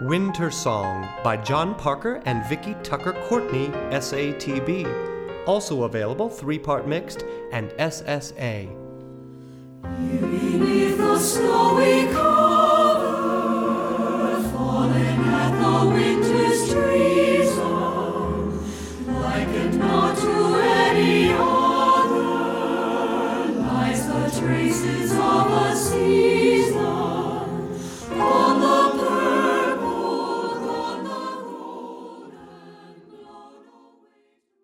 Winter Song by John Parker and Vicky Tucker Courtney, SATB. Also available 3-part mixed and SSA. Beneath the snowy cover, falling at the winter's tree.